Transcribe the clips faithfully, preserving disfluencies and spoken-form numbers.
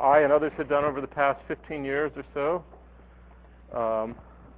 I and others had done over the past fifteen years or so. Um,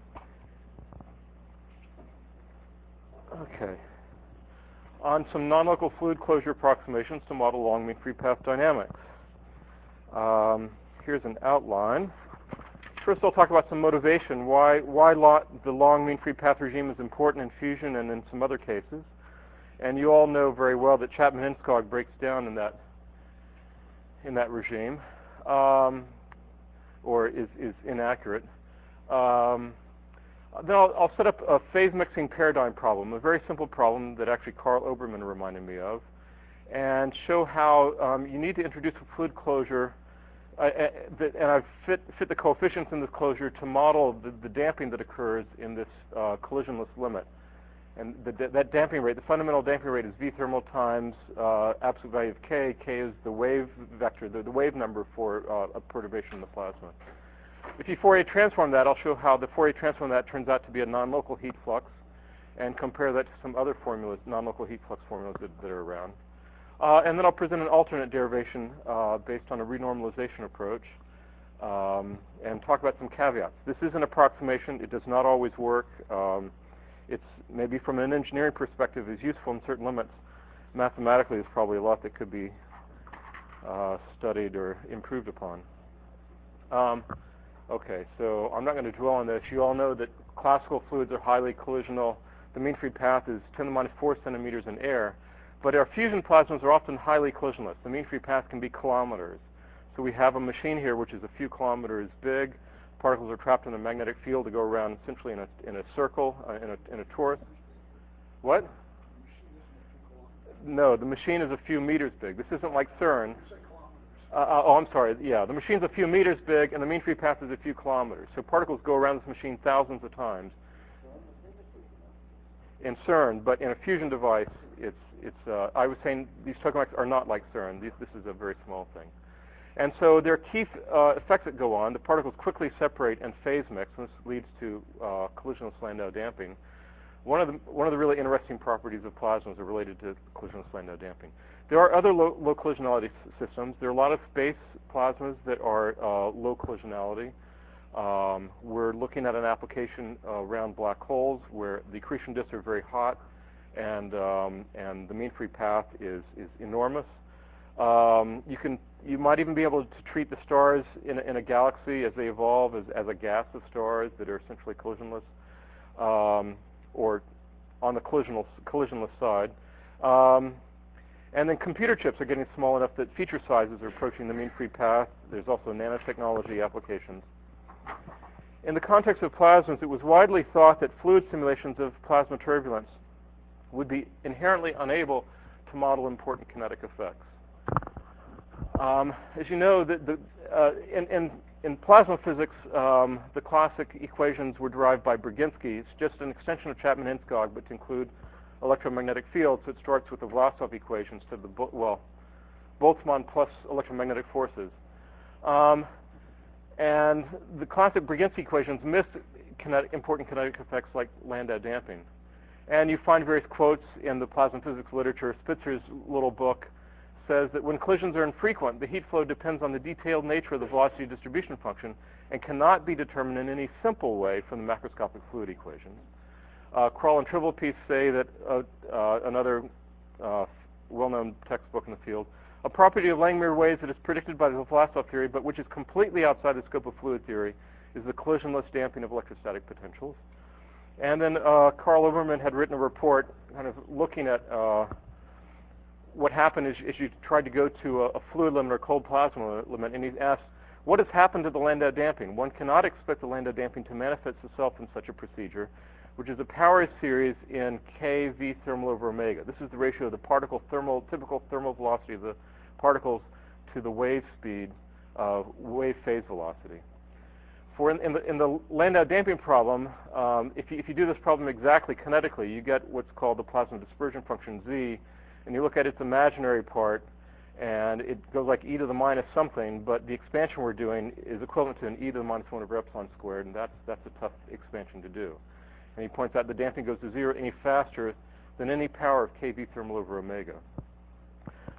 okay. On some non-local fluid closure approximations to model long mean free path dynamics. Um, here's an outline. First, I'll talk about some motivation, why, why lo the long mean free path regime is important in fusion and in some other cases. And you all know very well that Chapman-Enskog breaks down in that, in that regime, um, or is, is inaccurate. Um, then I'll, I'll set up a phase mixing paradigm problem, a very simple problem that actually Karl Obermann reminded me of, and show how um, you need to introduce a fluid closure. Uh, and I've fit, fit the coefficients in this closure to model the, the damping that occurs in this uh, collisionless limit. And the, that damping rate, the fundamental damping rate is V thermal times uh, absolute value of K. K is the wave vector, the, the wave number for uh, a perturbation in the plasma. If you Fourier transform that, I'll show how the Fourier transform that turns out to be a non-local heat flux, and compare that to some other formulas, non-local heat flux formulas that, that are around. Uh, and then I'll present an alternate derivation uh, based on a renormalization approach, um, and talk about some caveats. This is an approximation. It does not always work. Um, it's maybe from an engineering perspective is useful in certain limits. Mathematically, there's probably a lot that could be uh, studied or improved upon. Um, okay, so I'm not going to dwell on this. You all know that classical fluids are highly collisional. The mean free path is ten to the minus four centimeters in air. But our fusion plasmas are often highly collisionless. The mean free path can be kilometers. So we have a machine here which is a few kilometers big. Particles are trapped in a magnetic field to go around essentially in a, in a circle, uh, in, a, in a torus. What? No, the machine is a few meters big. This isn't like CERN. Uh, uh, oh, I'm sorry. Yeah, the machine's a few meters big, and the mean free path is a few kilometers. So particles go around this machine thousands of times in CERN, but in a fusion device, it's It's, uh, I was saying these tokamaks are not like CERN. These, this is a very small thing. And so there are key uh, effects that go on. The particles quickly separate and phase mix, and this leads to uh, collisionless Landau damping. One of, the, one of the really interesting properties of plasmas are related to collisionless Landau damping. There are other low, low collisionality systems. There are a lot of space plasmas that are uh, low collisionality. Um, we're looking at an application uh, around black holes where the accretion disks are very hot, and um, and the mean free path is is enormous. Um, you can you might even be able to treat the stars in a, in a galaxy as they evolve as, as a gas of stars that are essentially collisionless, um, or on the collisionless collisionless side. Um, and then computer chips are getting small enough that feature sizes are approaching the mean free path. There's also nanotechnology applications. In the context of plasmas, it was widely thought that fluid simulations of plasma turbulence would be inherently unable to model important kinetic effects. Um, as you know, the, the, uh, in, in, in plasma physics, um, the classic equations were derived by Brzezinski. It's just an extension of Chapman-Enskog, but to include electromagnetic fields. So it starts with the Vlasov equations to the, well, Boltzmann plus electromagnetic forces. Um, and the classic Brzezinski equations missed kinetic, important kinetic effects like Landau damping. And you find various quotes in the plasma physics literature. Spitzer's little book says that when collisions are infrequent, the heat flow depends on the detailed nature of the velocity distribution function and cannot be determined in any simple way from the macroscopic fluid equations. Uh, Krull and Trivelpiece say that uh, uh, another uh, well-known textbook in the field, a property of Langmuir waves that is predicted by the Vlasov theory, but which is completely outside the scope of fluid theory, is the collisionless damping of electrostatic potentials. And then uh, Karl Obermann had written a report kind of looking at uh, what happened as, as you tried to go to a, a fluid limit or cold plasma limit, and he asked, what has happened to the Landau damping? One cannot expect the Landau damping to manifest itself in such a procedure, which is a power series in K V thermal over omega. This is the ratio of the particle thermal, typical thermal velocity of the particles to the wave speed, uh, wave phase velocity. For in, in, the, in the Landau damping problem, um, if, you, if you do this problem exactly kinetically, you get what's called the plasma dispersion function Z, and you look at its imaginary part, and it goes like e to the minus something, but the expansion we're doing is equivalent to an e to the minus one over epsilon squared, and that's, that's a tough expansion to do. And he points out the damping goes to zero any faster than any power of K V thermal over omega.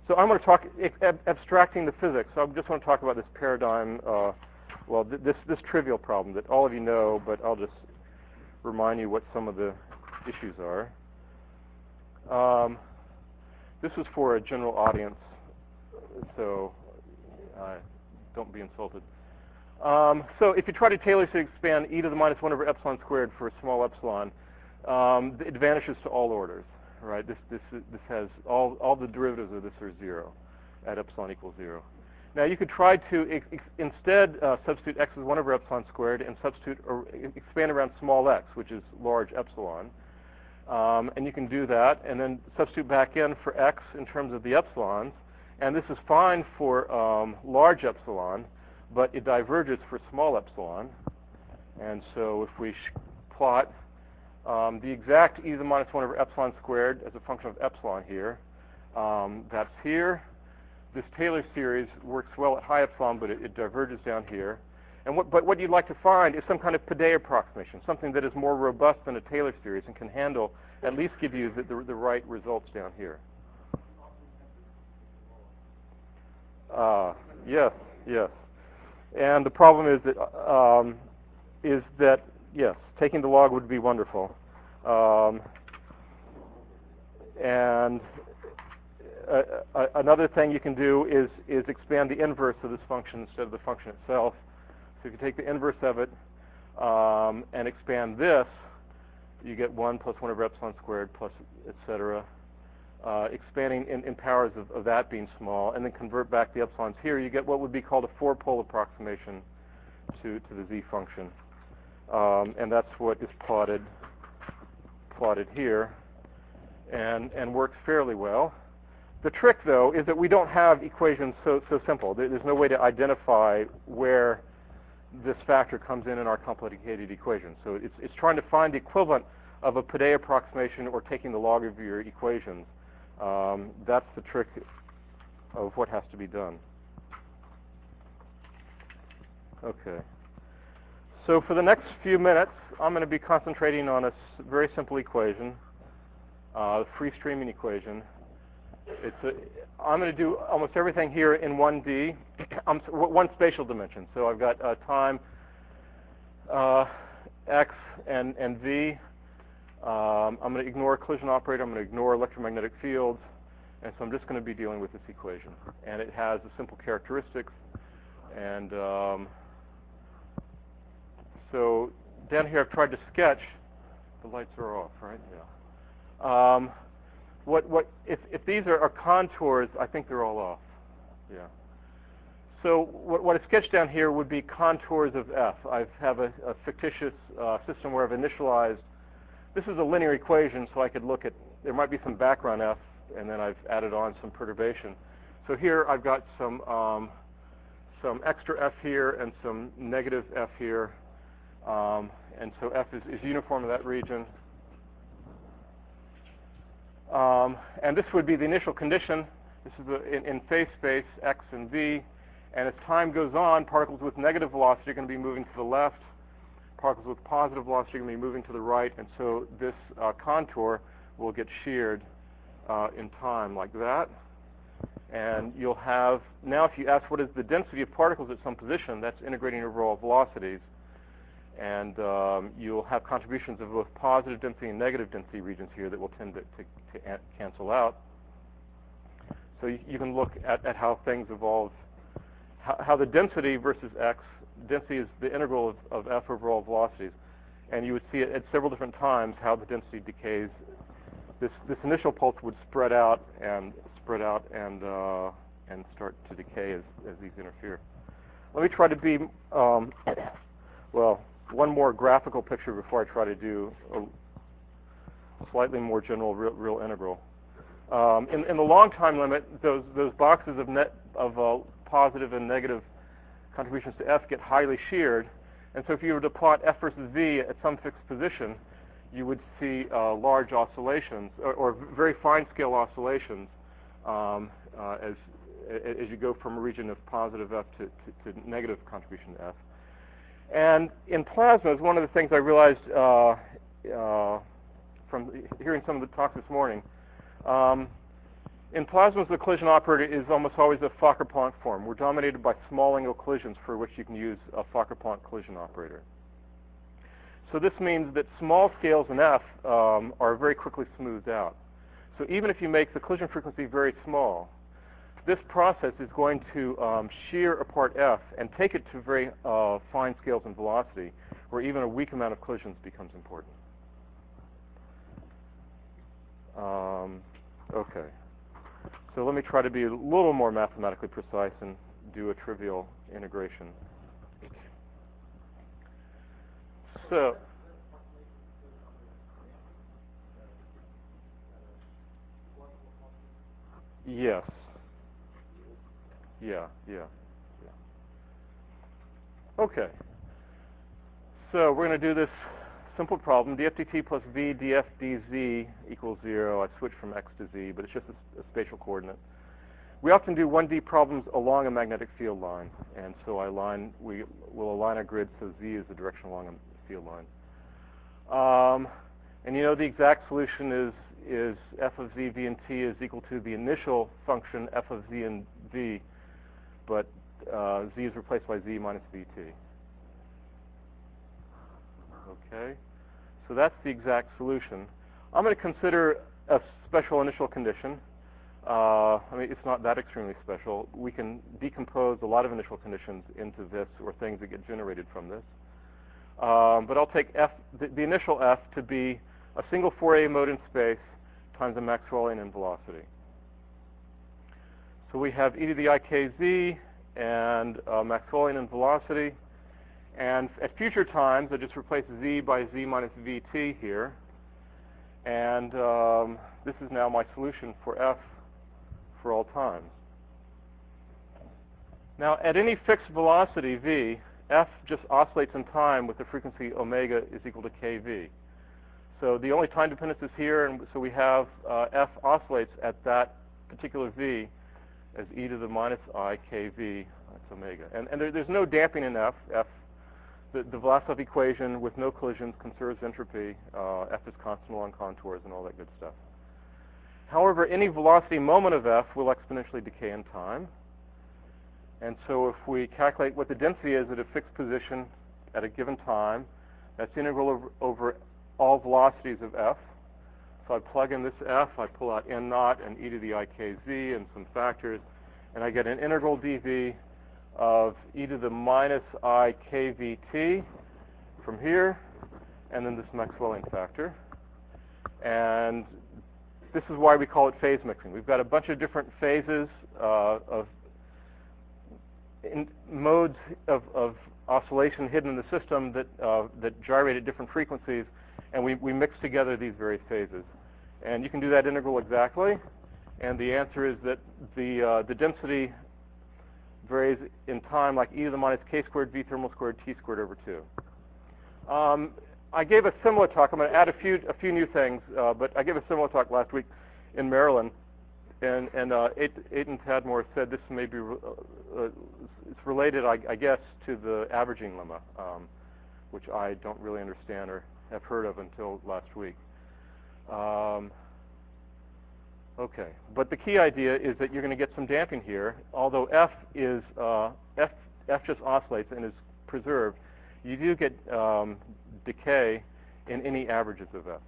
So I'm going to talk ab abstracting the physics. So I just want to talk about this paradigm, uh, well, th this this trivial problem that all of you know, but I'll just remind you what some of the issues are. Um, this is for a general audience, so uh, don't be insulted. Um, so if you try to Taylor series expand e to the minus one over epsilon squared for a small epsilon, um, it vanishes to all orders, right? This this this has all all the derivatives of this are zero at epsilon equals zero. Now you could try to ex ex instead uh, substitute x as one over epsilon squared and substitute or expand around small x, which is large epsilon, um, and you can do that, and then substitute back in for x in terms of the epsilons, and this is fine for um, large epsilon, but it diverges for small epsilon. And so if we plot um, the exact e to the minus one over epsilon squared as a function of epsilon here, um, that's here. This Taylor series works well at high epsilon, but it, it diverges down here. And what, but what you'd like to find is some kind of Padé approximation, something that is more robust than a Taylor series and can handle, at least give you the, the, the right results down here. Uh, yes, yes. And the problem is that um, is that yes, taking the log would be wonderful, um, and uh, uh, another thing you can do is is expand the inverse of this function instead of the function itself. So if you take the inverse of it um, and expand this, you get one plus one over epsilon squared plus et cetera. Uh, expanding in, in powers of, of that being small, and then convert back the epsilons here, you get what would be called a four-pole approximation to, to the z function. Um, and that's what is plotted plotted here, and, and works fairly well. The trick, though, is that we don't have equations so, so simple. There's no way to identify where this factor comes in in our complicated equation. So it's, it's trying to find the equivalent of a Padé approximation or taking the log of your equations. Um, that's the trick of what has to be done. Okay. So for the next few minutes, I'm going to be concentrating on a very simple equation, uh, free streaming equation. It's a, I'm going to do almost everything here in one D, um, one spatial dimension. So I've got uh, time, uh, x, and, and v. Um, I'm going to ignore collision operator. I'm going to ignore electromagnetic fields. And so I'm just going to be dealing with this equation. And it has the simple characteristics. And um, so down here I've tried to sketch. The lights are off, right? Yeah. Um, what, what, if, if these are, are contours, I think they're all off. Yeah. So what, what I sketched down here would be contours of f. I have a, a fictitious uh, system where I've initialized. This is a linear equation, so I could look at, there might be some background f, and then I've added on some perturbation. So here I've got some um, some extra f here and some negative f here, um, and so f is, is uniform in that region. Um, and this would be the initial condition. This is the, in, in phase space x and v, and as time goes on, particles with negative velocity are going to be moving to the left. Particles with positive velocity are going to be moving to the right, and so this uh, contour will get sheared uh, in time like that. And you'll have, now if you ask what is the density of particles at some position, that's integrating over all velocities. And um, you'll have contributions of both positive density and negative density regions here that will tend to, to, to cancel out. So you, you can look at, at how things evolve, how, how the density versus x. Density is the integral of, of f over all velocities, and you would see it at several different times how the density decays. This this initial pulse would spread out and spread out and uh, and start to decay as as these interfere. Let me try to be um, well one more graphical picture before I try to do a slightly more general real, real integral. Um, in, in the long time limit, those those boxes of net of uh, positive and negative contributions to f get highly sheared, and so if you were to plot f versus v at some fixed position, you would see uh, large oscillations or, or very fine scale oscillations um, uh, as as you go from a region of positive f to, to, to negative contribution to f. And in plasmas, one of the things I realized uh, uh, from hearing some of the talks this morning, um, In plasmas, the collision operator is almost always a Fokker-Planck form. We're dominated by small angle collisions for which you can use a Fokker-Planck collision operator. So this means that small scales in F um, are very quickly smoothed out. So even if you make the collision frequency very small, this process is going to um, shear apart F and take it to very uh, fine scales in velocity, where even a weak amount of collisions becomes important. Um, okay. So let me try to be a little more mathematically precise and do a trivial integration. So, yes. Yeah, yeah, yeah. Okay. So we're going to do this simple problem. D F dt plus V df dz equals zero. I switched from x to z, but it's just a, a spatial coordinate. We often do one D problems along a magnetic field line, and so I line, we will align our grid so z is the direction along a field line. Um, and you know the exact solution is is f of z, v, and t is equal to the initial function f of z and v, but uh, z is replaced by z minus vt. Okay, so that's the exact solution. I'm going to consider a special initial condition. Uh, I mean, it's not that extremely special. We can decompose a lot of initial conditions into this, or things that get generated from this. Um, but I'll take f, the, the initial f to be a single Fourier mode in space times a Maxwellian in velocity. So we have e to the I k z and uh, Maxwellian in velocity. And at future times, I just replace z by z minus vt here. And um, this is now my solution for f for all times. Now, at any fixed velocity v, f just oscillates in time with the frequency omega is equal to kv. So the only time dependence is here, and so we have uh, f oscillates at that particular v as e to the minus I kv, that's omega. And, and there, there's no damping in f. f the, the Vlasov equation with no collisions conserves entropy. Uh, f is constant along contours and all that good stuff. However, any velocity moment of f will exponentially decay in time. And so if we calculate what the density is at a fixed position at a given time, that's integral over, over all velocities of f. So I plug in this f, I pull out n naught and e to the I k z and some factors, and I get an integral dv of e to the minus I kvt from here, and then this Maxwellian factor. And this is why we call it phase mixing. We've got a bunch of different phases uh, of in modes of, of oscillation hidden in the system that uh, that gyrate at different frequencies, and we, we mix together these various phases. And you can do that integral exactly, and the answer is that the uh, the density varies in time like e to the minus k squared v thermal squared t squared over two. Um, I gave a similar talk. I'm going to add a few a few new things, uh, but I gave a similar talk last week in Maryland, and and uh, Eitan Tadmor said this may be uh, uh, it's related, I, I guess, to the averaging lemma, um, which I don't really understand or have heard of until last week. Um, okay, but the key idea is that you're going to get some damping here. Although f is uh, f f just oscillates and is preserved, you do get um, decay in any averages of f.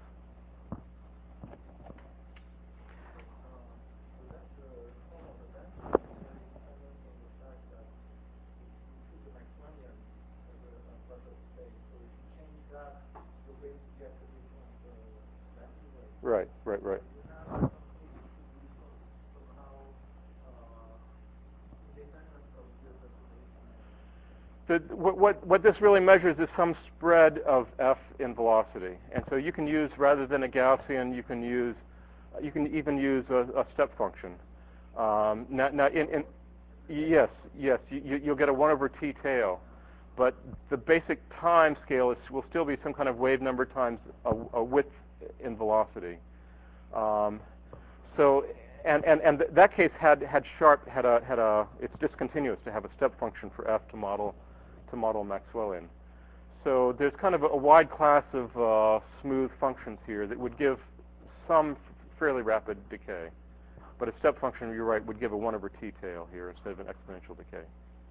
Right, right, right. The, what, what, what this really measures is some spread of f in velocity. And so you can use, rather than a Gaussian, you can use, you can even use a, a step function. Um, now, now in, in, yes, yes, you, you'll get a one over t tail. But the basic time scale is, will still be some kind of wave number times a, a width in velocity. Um, so, and, and, and th that case had, had sharp, had a, had a, it's discontinuous to have a step function for f to model, to model Maxwellian. So there's kind of a, a wide class of uh, smooth functions here that would give some fairly rapid decay. But a step function, you're right, would give a one over t tail here instead of an exponential decay.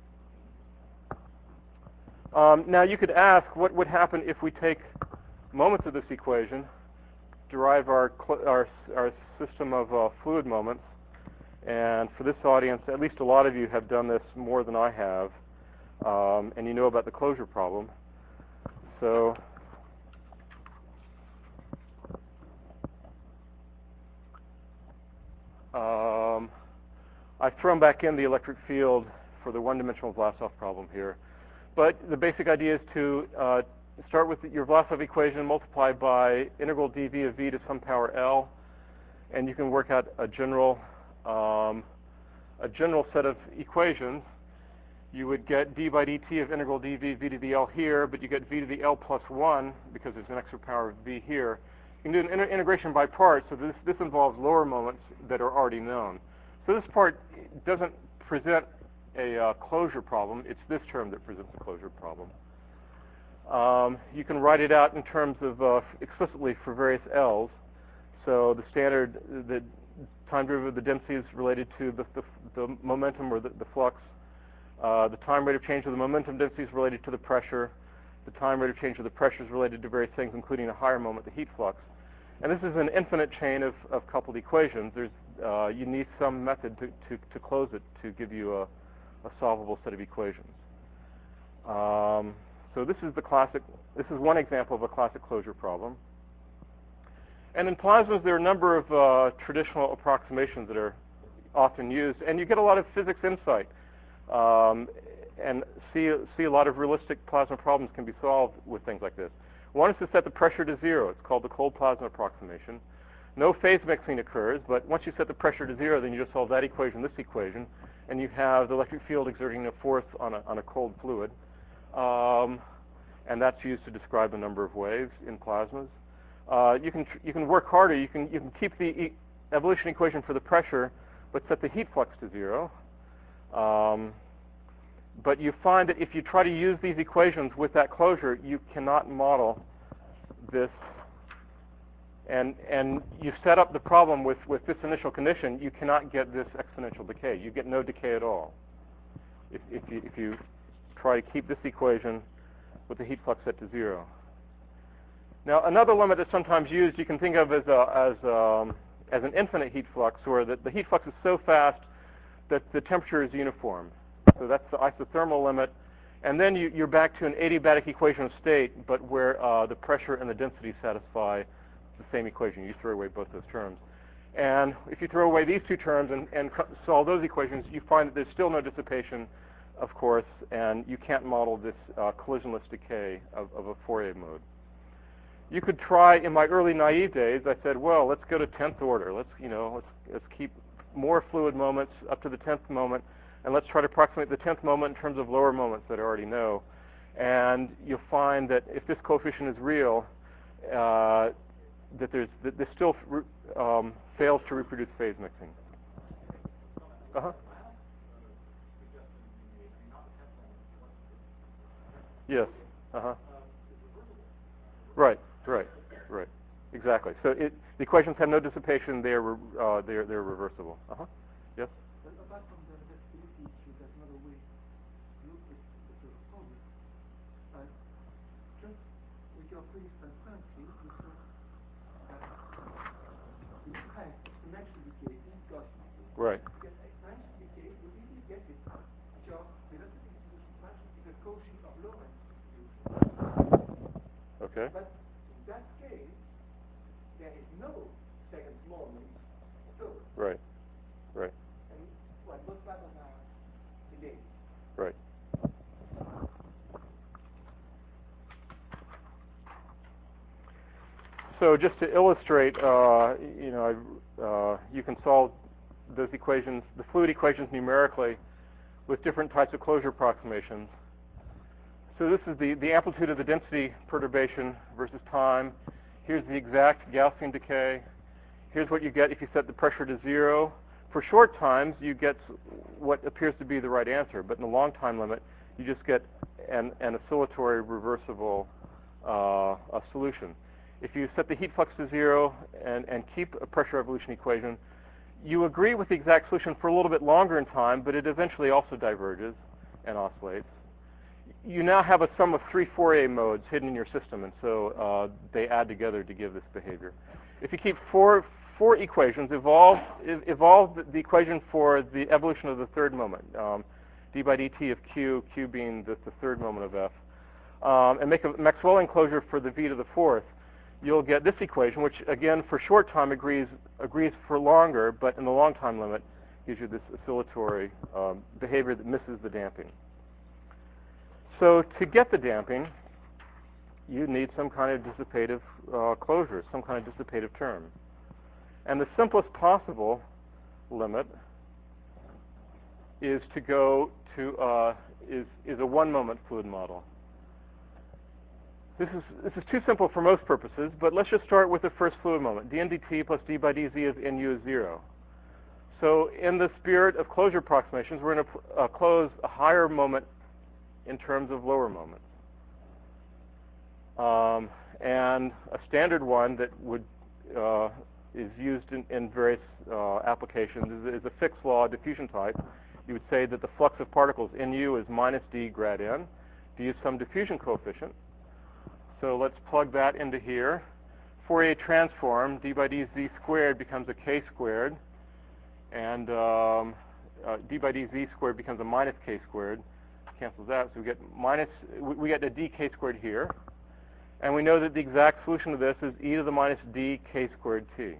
Um, now you could ask what would happen if we take moments of this equation, derive our, our, our system of uh, fluid moments, and for this audience, at least a lot of you have done this more than I have, um, and you know about the closure problem. So um, I've thrown back in the electric field for the one-dimensional Vlasov problem here. But the basic idea is to uh, start with your Vlasov equation, multiply by integral dv of v to some power L, and you can work out a general um, a general set of equations. You would get d by dt of integral dv v to the L here, but you get v to the L plus one because there's an extra power of v here. You can do an inter integration by parts, so this, this involves lower moments that are already known. So this part doesn't present a uh, closure problem. It's this term that presents a closure problem. Um, you can write it out in terms of uh, explicitly for various L's. So the standard, the time derivative of the density is related to the, the, the momentum or the, the flux. Uh, the time rate of change of the momentum density is related to the pressure. The time rate of change of the pressure is related to various things, including a higher moment, the heat flux. And this is an infinite chain of, of coupled equations. There's, uh, you need some method to, to, to close it to give you a, a solvable set of equations. Um, so this is the classic, this is one example of a classic closure problem. And in plasmas, there are a number of uh, traditional approximations that are often used, and you get a lot of physics insight. Um, and see, see a lot of realistic plasma problems can be solved with things like this. One is to set the pressure to zero. It's called the cold plasma approximation. No phase mixing occurs, but once you set the pressure to zero, then you just solve that equation, this equation, and you have the electric field exerting a force on a, on a cold fluid. Um, and that's used to describe a number of waves in plasmas. Uh, you can, you can work harder. You can, you can keep the e evolution equation for the pressure, but set the heat flux to zero. Um, but you find that if you try to use these equations with that closure, you cannot model this. And, and you set up the problem with, with this initial condition, you cannot get this exponential decay. You get no decay at all if, if, you, if you try to keep this equation with the heat flux set to zero. Now, another limit that's sometimes used you can think of as, a, as, um, as an infinite heat flux, where the, the heat flux is so fast that the temperature is uniform. So that's the isothermal limit. And then you, you're back to an adiabatic equation of state, but where uh, the pressure and the density satisfy the same equation. You throw away both those terms. And if you throw away these two terms and, and solve those equations, you find that there's still no dissipation, of course, and you can't model this uh, collisionless decay of, of a Fourier mode. You could try, in my early naive days, I said, well, let's go to tenth order. Let's, you know, let's, let's keep more fluid moments up to the tenth moment, and let's try to approximate the tenth moment in terms of lower moments that I already know. And you'll find that if this coefficient is real, uh, that there's that this still um, fails to reproduce phase mixing. Uh-huh. Yes. Uh-huh. Right. Right. Right. Exactly. So it, the equations have no dissipation. They're uh, they're they're reversible. Uh-huh. Yes. But apart from the reversibility issue, there's another way to look at the problem. Uh, just with your previous transparency, you saw that the strength exponential decay is Gaussian. Right. To get exponential decay, you easily get it with your velocity distribution function is a quotient of Lorentz distribution. Okay. But in that case, there is no second moment fluid. Right. Right. And well, both patterns are delayed. Right. So just to illustrate, uh, you know, uh, you can solve those equations, the fluid equations numerically with different types of closure approximations. So this is the, the amplitude of the density perturbation versus time. Here's the exact Gaussian decay. Here's what you get if you set the pressure to zero. For short times, you get what appears to be the right answer, but in the long time limit, you just get an, an oscillatory reversible uh, a solution. If you set the heat flux to zero and, and keep a pressure evolution equation, you agree with the exact solution for a little bit longer in time, but it eventually also diverges and oscillates. You now have a sum of three Fourier modes hidden in your system, and so uh, they add together to give this behavior. If you keep four, four equations, evolve, evolve the equation for the evolution of the third moment, um, d by dt of q, q being the, the third moment of f, um, and make a Maxwellian closure for the v to the fourth, you'll get this equation, which again for short time agrees agrees for longer, but in the long time limit gives you this oscillatory um, behavior that misses the damping. So to get the damping, you need some kind of dissipative uh, closure, some kind of dissipative term. And the simplest possible limit is to go to uh, is is a one-moment fluid model. This is this is too simple for most purposes, but let's just start with the first fluid moment. dn dt plus d by dz of nu is zero. So in the spirit of closure approximations, we're going to uh, close a higher moment in terms of lower moments. Um, and a standard one that would uh, is used in, in various uh, applications is, is a fixed law diffusion type. You would say that the flux of particles in U is minus d grad n. D is some diffusion coefficient. So let's plug that into here. Fourier transform, d by dz squared becomes a k squared, and um, uh, d by dz squared becomes a minus k squared. Cancels that, so we get minus, we get a dk squared here. And we know that the exact solution to this is e to the minus d k squared t.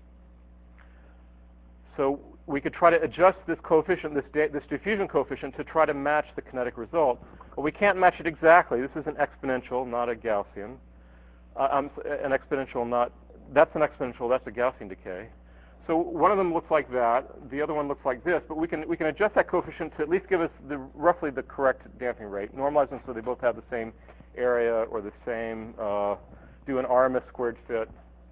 So we could try to adjust this coefficient, this, this diffusion coefficient, to try to match the kinetic result. But we can't match it exactly. This is an exponential, not a Gaussian. Uh, um, an exponential, not, that's an exponential, that's a Gaussian decay. So one of them looks like that, the other one looks like this, but we can we can adjust that coefficient to at least give us the roughly the correct damping rate. Normalize them so they both have the same area or the same, uh, do an R M S squared fit.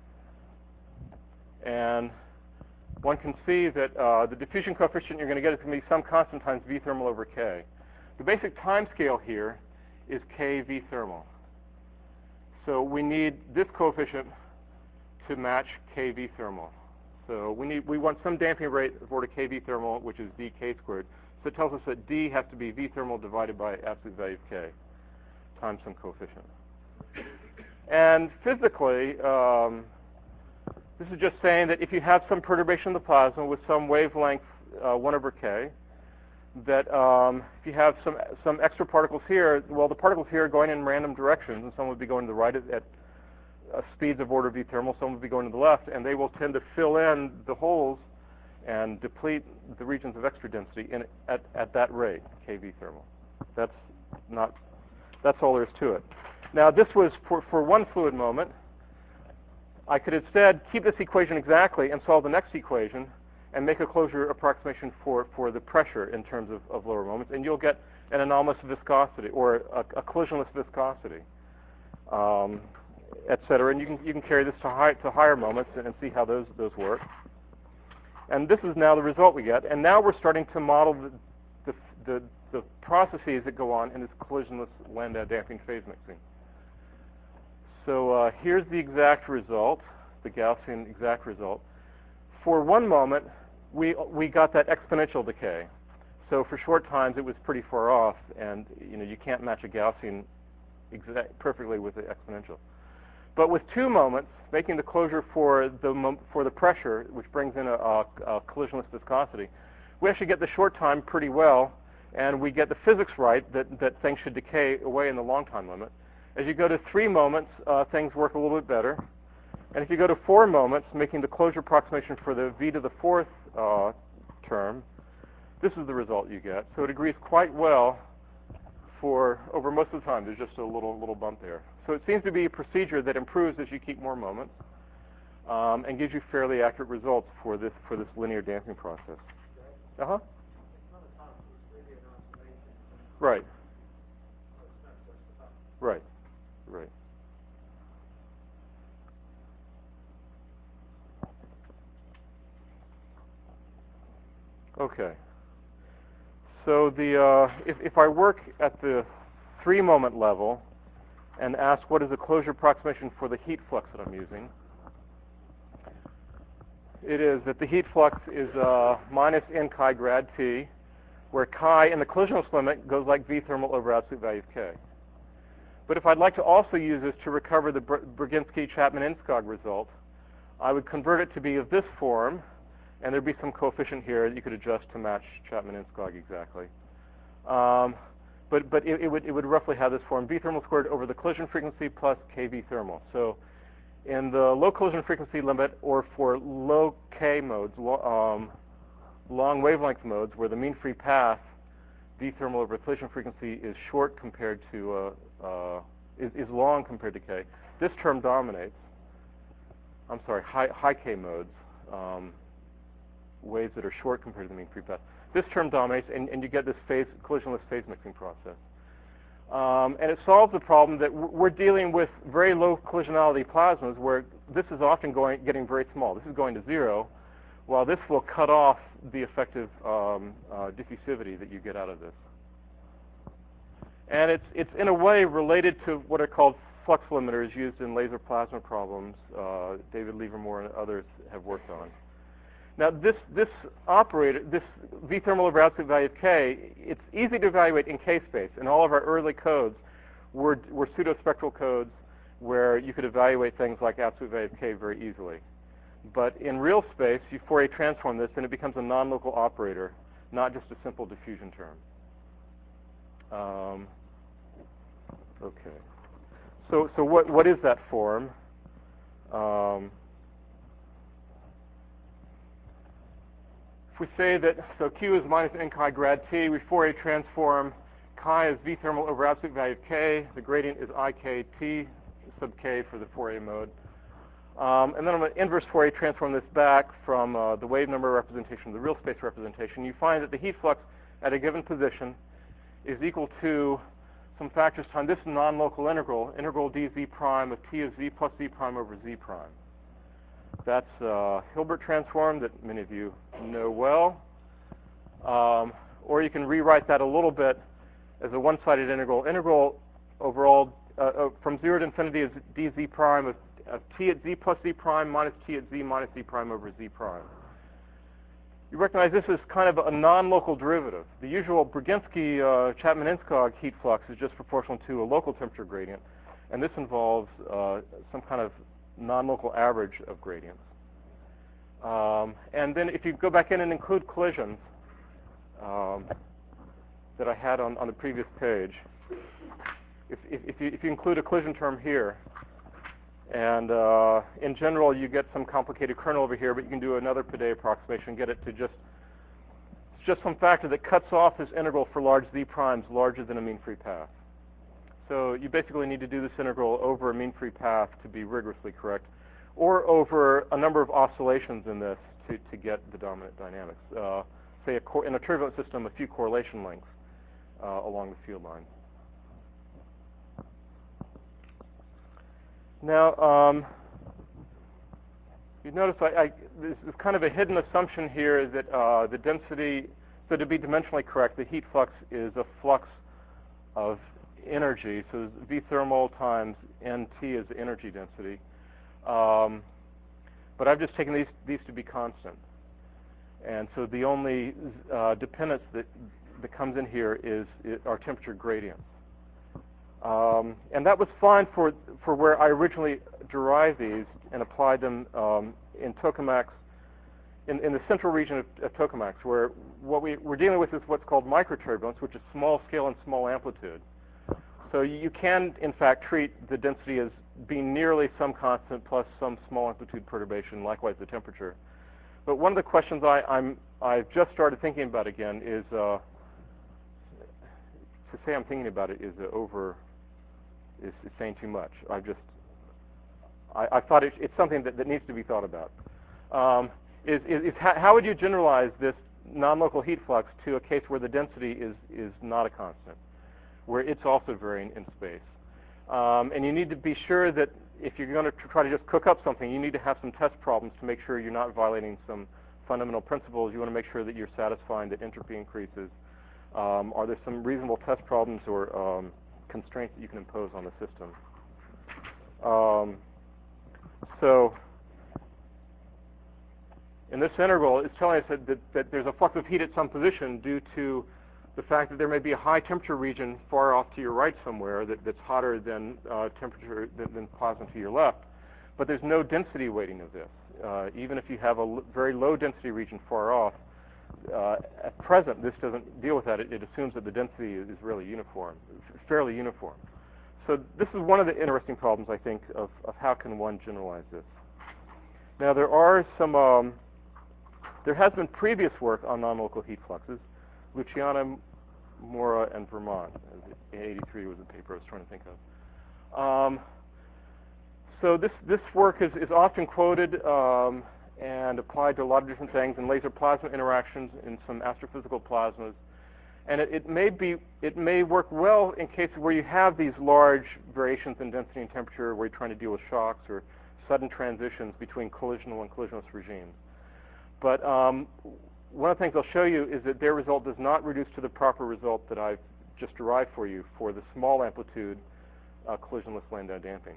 And one can see that uh, the diffusion coefficient you're going to get is going to be some constant times V thermal over K. The basic time scale here is K V thermal. So we need this coefficient to match K V thermal. So we need we want some damping rate of order K V thermal, which is dk squared. So it tells us that D has to be V thermal divided by absolute value of K times some coefficient. And physically, um, this is just saying that if you have some perturbation of the plasma with some wavelength uh, one over K, that um, if you have some some extra particles here, well, the particles here are going in random directions, and some would be going to the right at, at uh, speeds of order V thermal, some would be going to the left, and they will tend to fill in the holes and deplete the regions of extra density in, at, at that rate, K V thermal. That's not, that's all there is to it. Now, this was for, for one fluid moment. I could instead keep this equation exactly and solve the next equation and make a closure approximation for, for the pressure in terms of, of lower moments, and you'll get an anomalous viscosity or a, a collisionless viscosity, um, et cetera. And you can you can carry this to high, to higher moments and, and see how those those work. And this is now the result we get. And now we're starting to model the the, the, the processes that go on in this collisionless Landau damping phase mixing. So uh, here's the exact result, the Gaussian exact result. For one moment, we we got that exponential decay. So for short times, it was pretty far off, and you know you can't match a Gaussian exact perfectly with the exponential. But with two moments, making the closure for the for the pressure, which brings in a, a, a collisionless viscosity, we actually get the short time pretty well, and we get the physics right that that things should decay away in the long time limit. As you go to three moments, uh, things work a little bit better. And if you go to four moments, making the closure approximation for the V to the fourth uh, term, this is the result you get. So it agrees quite well for over most of the time. There's just a little little bump there. So it seems to be a procedure that improves as you keep more moments um, and gives you fairly accurate results for this for this linear damping process. Uh huh. Right. Right. Right. Okay. So the uh, if, if I work at the three moment level and ask what is the closure approximation for the heat flux that I'm using, it is that the heat flux is uh, minus n chi grad T, where chi in the collisionless limit goes like V thermal over absolute value of K. But if I'd like to also use this to recover the Brzezinski-Chapman-Enskog result, I would convert it to be of this form, and there'd be some coefficient here that you could adjust to match Chapman-Enskog exactly. Um, but but it, it would it would roughly have this form: V thermal squared over the collision frequency plus K V thermal. So in the low collision frequency limit, or for low K modes, lo, um, long wavelength modes, where the mean free path V thermal over collision frequency is short compared to uh, uh, is, is long compared to K, this term dominates. I'm sorry, high high K modes, um, waves that are short compared to the mean free path. This term dominates, and, and you get this phase collisionless phase mixing process. Um, and it solves the problem that we're dealing with very low collisionality plasmas, where this is often going getting very small. This is going to zero, while this will cut off the effective um, uh, diffusivity that you get out of this. And it's it's in a way related to what are called flux limiters used in laser plasma problems. Uh, David Livermore and others have worked on. Now, this this operator, this V thermal over absolute value of K, it's easy to evaluate in K space. And all of our early codes were were pseudospectral codes where you could evaluate things like absolute value of K very easily. But in real space, you Fourier transform this, and it becomes a non-local operator, not just a simple diffusion term. Um, okay. So so what what is that form? Um, If we say that, so Q is minus n chi grad T, we Fourier transform chi as V thermal over absolute value of K. The gradient is I K T sub K for the Fourier mode. Um, and then I'm going to inverse Fourier transform this back from uh, the wave number representation to the real space representation. You find that the heat flux at a given position is equal to some factors times this non-local integral, integral dz prime of T of Z plus Z prime over Z prime. That's uh, Hilbert transform that many of you know well. Um, or you can rewrite that a little bit as a one-sided integral. Integral overall uh, uh, from zero to infinity is dz prime of, of T at Z plus Z prime minus T at Z minus Z prime over Z prime. You recognize this is kind of a non-local derivative. The usual Brzezinski uh, Chapman-Enskog heat flux is just proportional to a local temperature gradient. And this involves uh, some kind of non-local average of gradients. Um, and then if you go back in and include collisions um, that I had on, on the previous page, if, if, if, you, if you include a collision term here, and uh, in general you get some complicated kernel over here, but you can do another Pidey approximation, get it to just, it's just some factor that cuts off this integral for large Z primes larger than a mean free path. So you basically need to do this integral over a mean free path to be rigorously correct, or over a number of oscillations in this to, to get the dominant dynamics. Uh, say a in a turbulent system, a few correlation lengths uh, along the field line. Now, um, you notice I, I, this is kind of a hidden assumption here is that uh, the density, so to be dimensionally correct, the heat flux is a flux of energy, so V thermal times N T is the energy density. Um, but I've just taken these these to be constant, and so the only uh, dependence that that comes in here is, is our temperature gradients. Um, and that was fine for for where I originally derived these and applied them um, in tokamaks, in, in the central region of, of tokamaks, where what we, we're dealing with is what's called microturbulence, which is small scale and small amplitude. So you can, in fact, treat the density as being nearly some constant plus some small amplitude perturbation, likewise the temperature. But one of the questions I, I'm, I've just started thinking about again is, uh, to say I'm thinking about it is uh, over, is, is saying too much. I just, I, I thought it, it's something that, that needs to be thought about. Um, is, is, is how, how would you generalize this non-local heat flux to a case where the density is, is not a constant, where it's also varying in space? Um, and you need to be sure that if you're going to try to just cook up something, you need to have some test problems to make sure you're not violating some fundamental principles. You want to make sure that you're satisfying that entropy increases. Um, are there some reasonable test problems or um, constraints that you can impose on the system? Um, so in this integral, it's telling us that, that, that there's a flux of heat at some position due to the fact that there may be a high temperature region far off to your right somewhere that, that's hotter than uh, temperature than, than plasma to your left. But there's no density weighting of this. Uh, even if you have a l- very low density region far off, uh, at present this doesn't deal with that. It, it assumes that the density is really uniform, fairly uniform. So this is one of the interesting problems, I think, of, of how can one generalize this. Now there are some, um, there has been previous work on non-local heat fluxes. Luciana, Mora, and Vermont. In eighty-three was the paper I was trying to think of. Um, so this, this work is, is often quoted um, and applied to a lot of different things in laser plasma interactions in some astrophysical plasmas. And it, it may be, it may work well in cases where you have these large variations in density and temperature, where you're trying to deal with shocks or sudden transitions between collisional and collisionless regimes. But um, one of the things I'll show you is that their result does not reduce to the proper result that I've just derived for you for the small amplitude uh, collisionless Landau damping.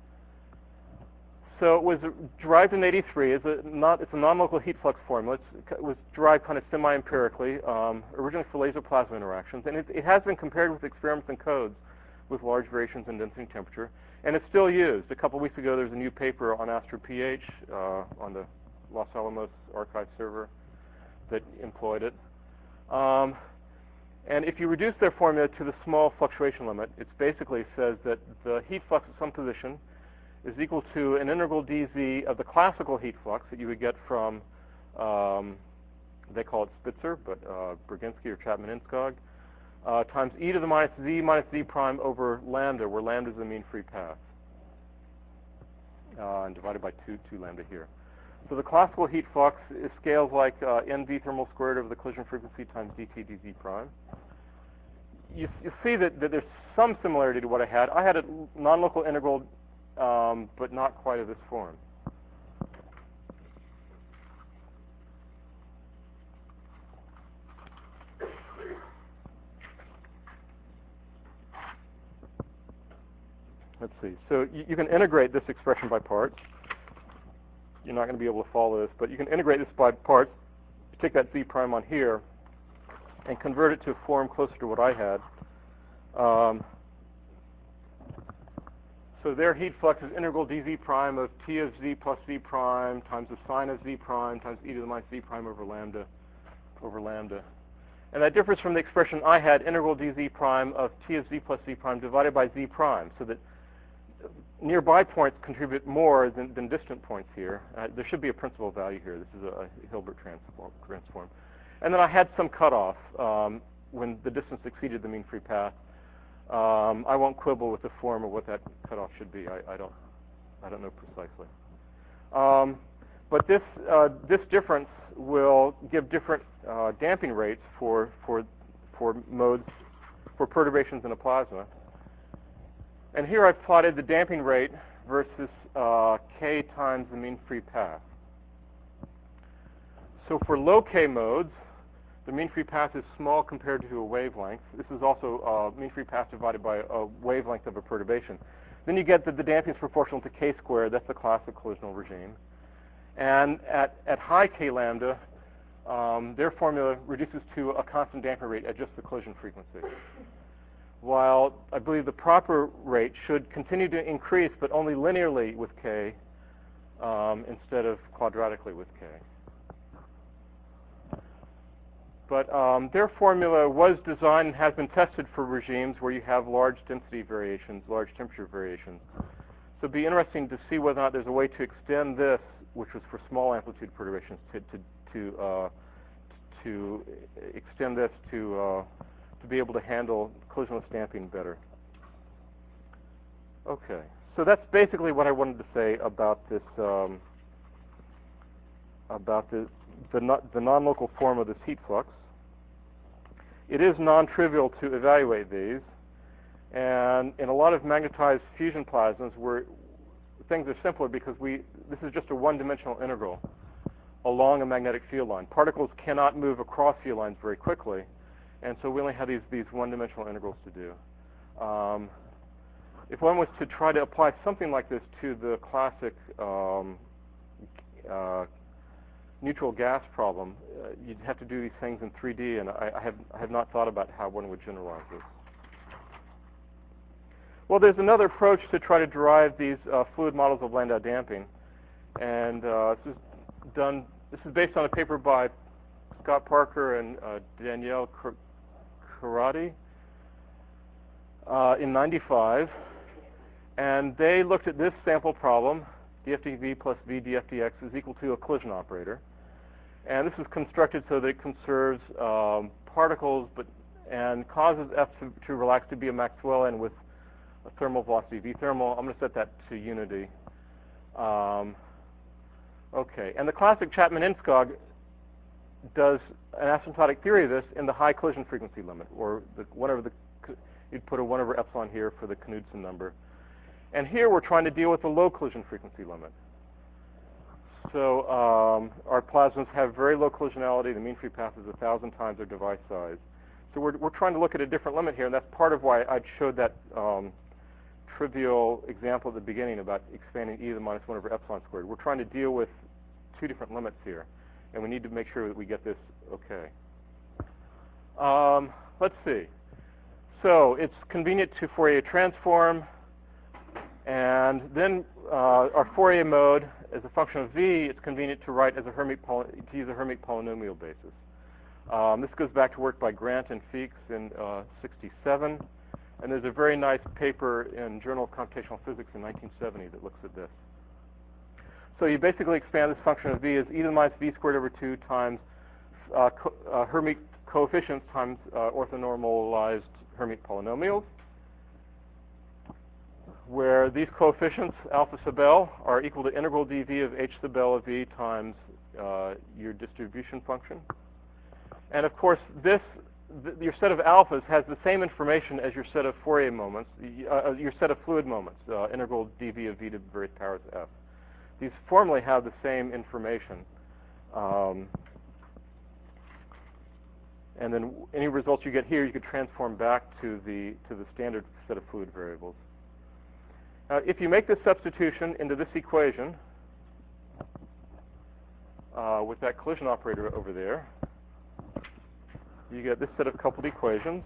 So it was derived in eighty-three. It's a, not, it's a non-local heat flux formula. It's, it was derived kind of semi-empirically, um, originally for laser plasma interactions. And it, it has been compared with experiments and codes with large variations in density and temperature. And it's still used. A couple weeks ago, there was a new paper on AstroPH uh, on the Los Alamos archive server that employed it. Um, and if you reduce their formula to the small fluctuation limit, it basically says that the heat flux at some position is equal to an integral dz of the classical heat flux that you would get from, um, they call it Spitzer, but uh, Brzezinski or Chapman-Enskog, uh, times e to the minus z minus z prime over lambda, where lambda is the mean free path, uh, and divided by two, two lambda here. So the classical heat flux is scales like uh, nv thermal squared over the collision frequency times dt dz prime. You, you see that, that there's some similarity to what I had. I had a non-local integral, um, but not quite of this form. Let's see. So you, you can integrate this expression by parts. You're not going to be able to follow this, but you can integrate this by parts. Take that z prime on here and convert it to a form closer to what I had. Um, so their heat flux is integral dz prime of t of z plus z prime times the sine of z prime times e to the minus z prime over lambda over lambda. And that differs from the expression I had, integral dz prime of t of z plus z prime divided by z prime, so that nearby points contribute more than, than distant points here. Uh, there should be a principal value here. This is a, a Hilbert transform, transform. And then I had some cutoff um, when the distance exceeded the mean free path. Um, I won't quibble with the form of what that cutoff should be. I, I don't, I don't know precisely. Um, but this uh, this difference will give different uh, damping rates for for for modes for perturbations in a plasma. And here I've plotted the damping rate versus uh, k times the mean free path. So for low k modes, the mean free path is small compared to a wavelength. This is also uh, mean free path divided by a wavelength of a perturbation. Then you get that the damping is proportional to k squared. That's the classic collisional regime. And at, at high k lambda, um, their formula reduces to a constant damping rate at just the collision frequency. While I believe the proper rate should continue to increase, but only linearly with k um, instead of quadratically with k. But um, their formula was designed and has been tested for regimes where you have large density variations, large temperature variations. So it'd be interesting to see whether or not there's a way to extend this, which was for small amplitude perturbations, to to to, uh, to extend this to uh, to be able to handle collisionless damping better. Okay, so that's basically what I wanted to say about this um, about the the, no, the non-local form of this heat flux. It is non-trivial to evaluate these, and in a lot of magnetized fusion plasmas, where things are simpler because we this is just a one-dimensional integral along a magnetic field line. Particles cannot move across field lines very quickly, and so we only have these these one-dimensional integrals to do. Um, if one was to try to apply something like this to the classic um, uh, neutral gas problem, uh, you'd have to do these things in three D, and I, I, have, I have not thought about how one would generalize this. Well, there's another approach to try to derive these uh, fluid models of Landau damping, and uh, this is done. This is based on a paper by Scott Parker and uh, Danielle Kurati uh, in ninety-five, and they looked at this sample problem: d f dv plus v df dx is equal to a collision operator, and this is constructed so that it conserves um, particles, but and causes F to, to relax to be a Maxwellian with a thermal velocity v thermal. I'm going to set that to unity. Um, okay, and the classic Chapman-Enskog does an asymptotic theory of this in the high collision frequency limit, or the, whatever the, you'd put a one over epsilon here for the Knudsen number. And here we're trying to deal with the low collision frequency limit. So um, our plasmas have very low collisionality. The mean free path is a thousand times their device size. So we're, we're trying to look at a different limit here, and that's part of why I showed that um, trivial example at the beginning about expanding e to the minus one over epsilon squared. We're trying to deal with two different limits here, and we need to make sure that we get this okay. Um, let's see. So it's convenient to Fourier transform, and then uh, our Fourier mode as a function of v, it's convenient to write as a Hermite to use a Hermite polynomial basis. Um, this goes back to work by Grant and Feeks in uh, sixty-seven. And there's a very nice paper in Journal of Computational Physics in nineteen seventy that looks at this. So you basically expand this function of v as e to the minus v squared over two times uh, co uh, Hermite coefficients times uh, orthonormalized Hermite polynomials, where these coefficients, alpha sub L, are equal to integral dv of h sub L of v times uh, your distribution function. And of course, this th your set of alphas has the same information as your set of Fourier moments, uh, your set of fluid moments, uh, integral dv of v to various powers f. These formally have the same information. Um, and then any results you get here, you could transform back to the, to the standard set of fluid variables. Now, if you make this substitution into this equation uh, with that collision operator over there, you get this set of coupled equations.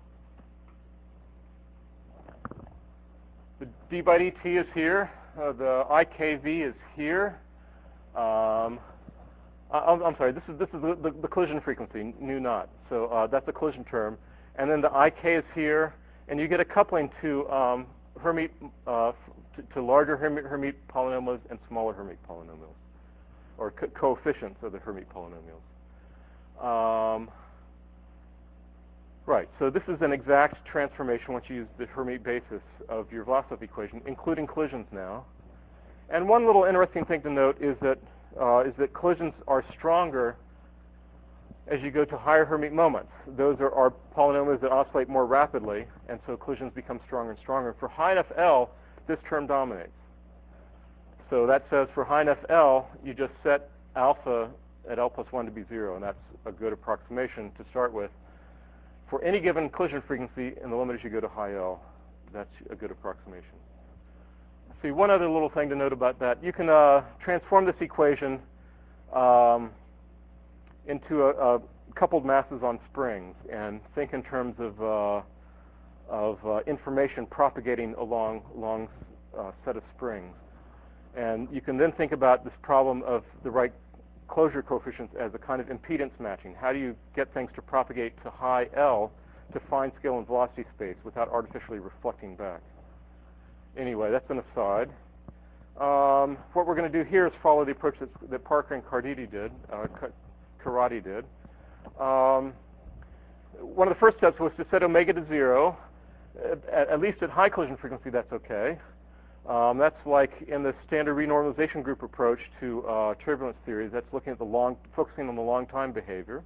The d by dt is here. Uh, the I K V is here. Um, I'm, I'm sorry. This is this is the, the, the collision frequency, nu naught. So uh, that's the collision term. And then the I K is here, and you get a coupling to um, Hermite uh, to, to larger Hermite, Hermite polynomials and smaller Hermite polynomials, or co coefficients of the Hermite polynomials. Um, Right, so this is an exact transformation once you use the Hermite basis of your Vlasov equation, including collisions now. And one little interesting thing to note is that uh, is that collisions are stronger as you go to higher Hermite moments. Those are, are polynomials that oscillate more rapidly, and so collisions become stronger and stronger. For high enough L, this term dominates. So that says for high enough L, you just set alpha at L plus one to be zero, and that's a good approximation to start with. For any given collision frequency in the limit as you go to high L, that's a good approximation. See, one other little thing to note about that. You can uh, transform this equation um, into a, a coupled masses on springs and think in terms of, uh, of uh, information propagating along long uh, set of springs. And you can then think about this problem of the right closure coefficients as a kind of impedance matching. How do you get things to propagate to high L to fine scale and velocity space without artificially reflecting back? Anyway, that's an aside. Um, what we're going to do here is follow the approach that, that Parker and Carditi did, uh, Kurati did. Um, one of the first steps was to set omega to zero. At, at least at high collision frequency, that's okay. Um, that's like in the standard renormalization group approach to uh, turbulence theories. That's looking at the long, focusing on the long time behavior.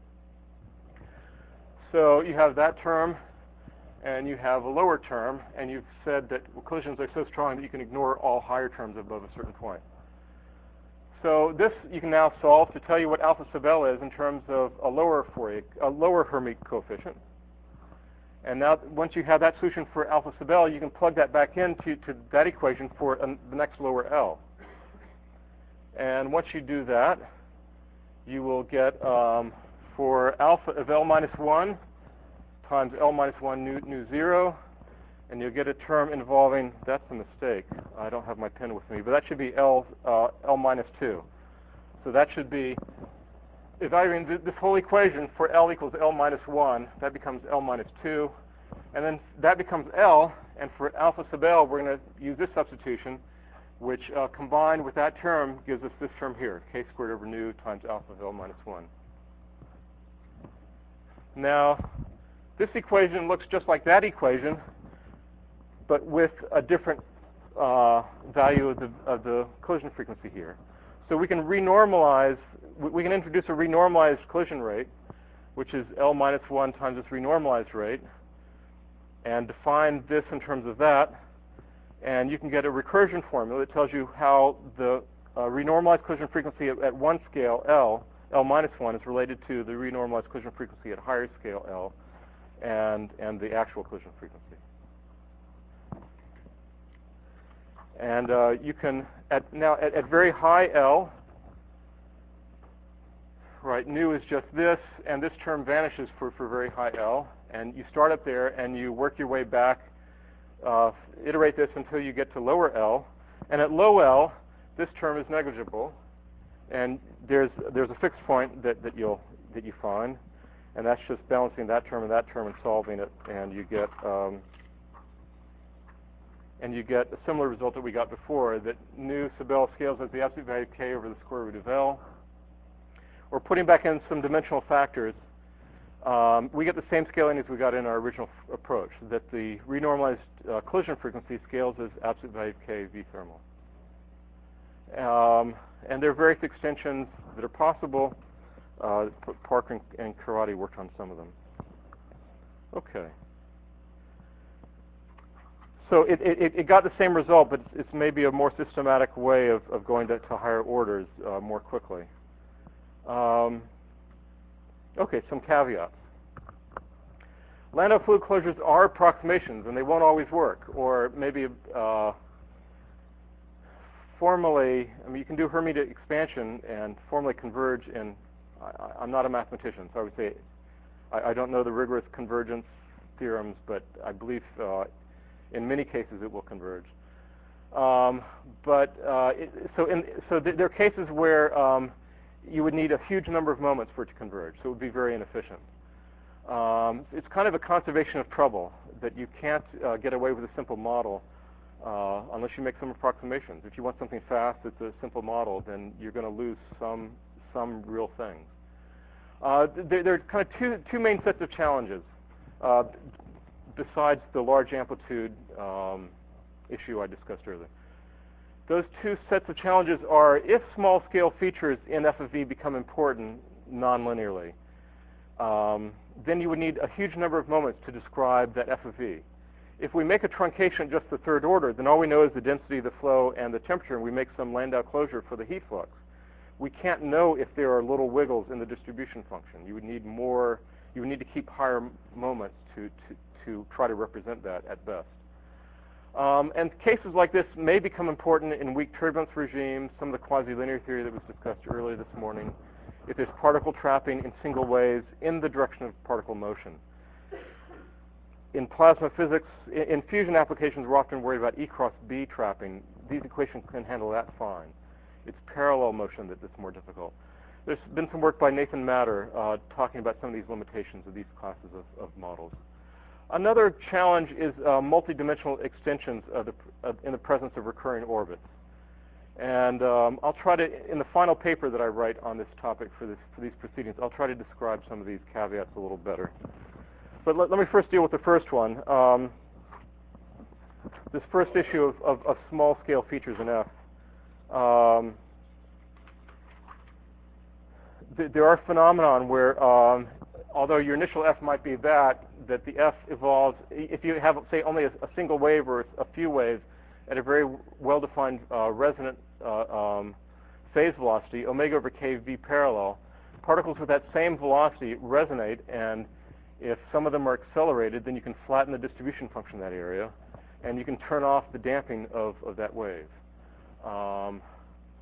So you have that term, and you have a lower term, and you've said that collisions are so strong that you can ignore all higher terms above a certain point. So this you can now solve to tell you what alpha sub L is in terms of a lower Fourier, a lower Hermite coefficient. And now, once you have that solution for alpha sub L, you can plug that back into to that equation for um, the next lower L. And once you do that, you will get um, for alpha of L minus one times L minus one nu, nu zero, and you'll get a term involving, that's a mistake. I don't have my pen with me, but that should be L, uh, L minus two. So that should be, evaluating th this whole equation for L equals L minus one, that becomes L minus two, and then that becomes L, and for alpha sub L, we're going to use this substitution, which uh, combined with that term gives us this term here, k squared over nu times alpha of L minus one. Now, this equation looks just like that equation, but with a different uh, value of the, of the collision frequency here. So we can renormalize, we can introduce a renormalized collision rate, which is L minus one times this renormalized rate, and define this in terms of that. And you can get a recursion formula that tells you how the uh, renormalized collision frequency at, at one scale, L, L minus one, is related to the renormalized collision frequency at higher scale, L, and, and the actual collision frequency. And uh, you can, at, now at, at very high L, right, nu is just this, and this term vanishes for, for very high L. And you start up there, and you work your way back, uh, iterate this until you get to lower L. And at low L, this term is negligible. And there's, there's a fixed point that, that, you'll, that you find, and that's just balancing that term and that term and solving it, and you get... Um, and you get a similar result that we got before, that nu sub L scales as the absolute value of k over the square root of L. Or putting back in some dimensional factors, um, we get the same scaling as we got in our original f approach, that the renormalized uh, collision frequency scales as absolute value of k v thermal. Um, and there are various extensions that are possible. Uh, Parker and, and Karate worked on some of them. Okay. So it, it, it got the same result, but it's, it's maybe a more systematic way of, of going to, to higher orders uh, more quickly. Um, okay, some caveats. Landau fluid closures are approximations, and they won't always work. Or maybe uh, formally, I mean, you can do Hermite expansion and formally converge in, I, I'm not a mathematician, so I would say I, I don't know the rigorous convergence theorems, but I believe uh, in many cases, it will converge. Um, but uh, it, so, in, so th there are cases where um, you would need a huge number of moments for it to converge, so it would be very inefficient. Um, it's kind of a conservation of trouble that you can't uh, get away with a simple model uh, unless you make some approximations. If you want something fast, it's a simple model, then you're going to lose some some real things. Uh, there, there are kind of two two main sets of challenges. Uh, besides the large amplitude um, issue I discussed earlier. Those two sets of challenges are if small-scale features in F of V become important nonlinearly, um, then you would need a huge number of moments to describe that F of V. If we make a truncation just the third order, then all we know is the density, the flow, and the temperature, and we make some Landau closure for the heat flux. We can't know if there are little wiggles in the distribution function. You would need more, you would need to keep higher moments to, to to try to represent that at best. Um, and cases like this may become important in weak turbulence regimes, some of the quasi-linear theory that was discussed earlier this morning, if there's particle trapping in single waves in the direction of particle motion. In plasma physics, in, in fusion applications, we're often worried about E cross B trapping. These equations can handle that fine. It's parallel motion that, that's more difficult. There's been some work by Nathan Matter uh, talking about some of these limitations of these classes of, of models. Another challenge is uh, multidimensional extensions of the, uh, in the presence of recurring orbits. And um, I'll try to, in the final paper that I write on this topic for, this, for these proceedings, I'll try to describe some of these caveats a little better. But let, let me first deal with the first one. Um, this first issue of, of, of small-scale features in F. Um, th there are phenomenon where um, although your initial F might be that, that the F evolves, if you have, say, only a, a single wave or a few waves at a very well-defined uh, resonant uh, um, phase velocity, omega over k v parallel, particles with that same velocity resonate, and if some of them are accelerated, then you can flatten the distribution function in that area, and you can turn off the damping of, of that wave. Um,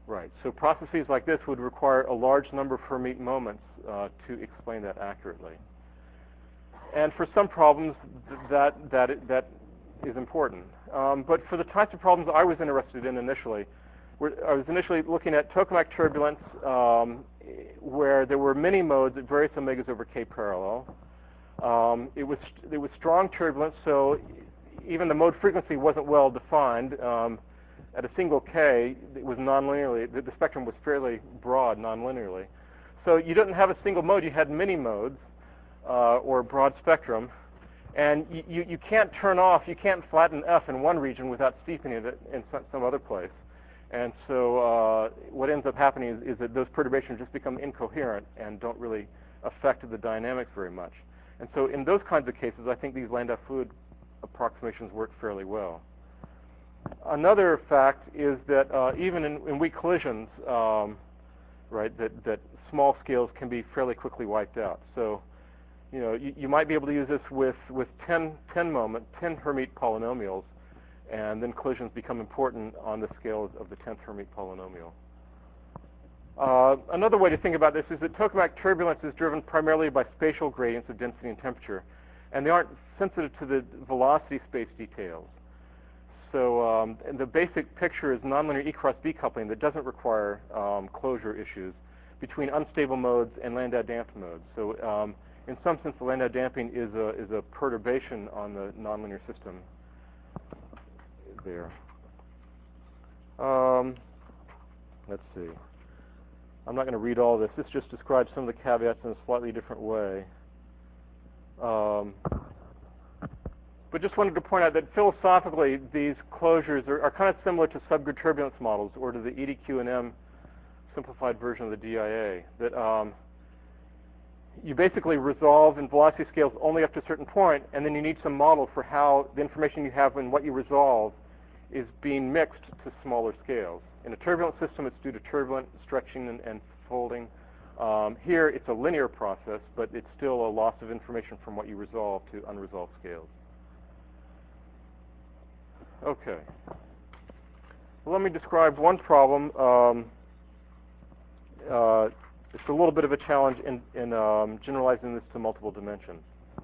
Right. So processes like this would require a large number of Hermite moments uh, to explain that accurately. And for some problems, th- that that that is important. Um, but for the types of problems I was interested in initially, where I was initially looking at tokamak turbulence, um, where there were many modes at various omegas over k parallel. Um, it was it was strong turbulence, so even the mode frequency wasn't well defined. Um, at a single k, it was nonlinearly. The, the spectrum was fairly broad nonlinearly. So you didn't have a single mode; you had many modes, uh, or broad spectrum. And you, you, you can't turn off, you can't flatten F in one region without steepening it in some, some other place. And so uh, what ends up happening is, is that those perturbations just become incoherent and don't really affect the dynamics very much. And so in those kinds of cases, I think these Landau fluid approximations work fairly well. Another fact is that uh, even in, in weak collisions, um, right, that, that small scales can be fairly quickly wiped out. So You know, you, you might be able to use this with, with ten, ten moment, ten Hermite polynomials, and then collisions become important on the scale of the tenth Hermite polynomial. Uh, another way to think about this is that tokamak turbulence is driven primarily by spatial gradients of density and temperature, and they aren't sensitive to the velocity space details. So um, and the basic picture is nonlinear E cross B coupling that doesn't require um, closure issues between unstable modes and Landau damped modes. So um, in some sense, the Landau damping is a, is a perturbation on the nonlinear system there. Um, let's see. I'm not going to read all this. This just describes some of the caveats in a slightly different way. Um, but just wanted to point out that philosophically, these closures are, are kind of similar to subgrid turbulence models or to the E D Q and M simplified version of the D I A. That um, you basically resolve in velocity scales only up to a certain point, and then you need some model for how the information you have and what you resolve is being mixed to smaller scales. In a turbulent system, it's due to turbulent stretching and, and folding. Um, here, it's a linear process, but it's still a loss of information from what you resolve to unresolved scales. Okay. Well, let me describe one problem. Um, uh, it's a little bit of a challenge in, in um, generalizing this to multiple dimensions.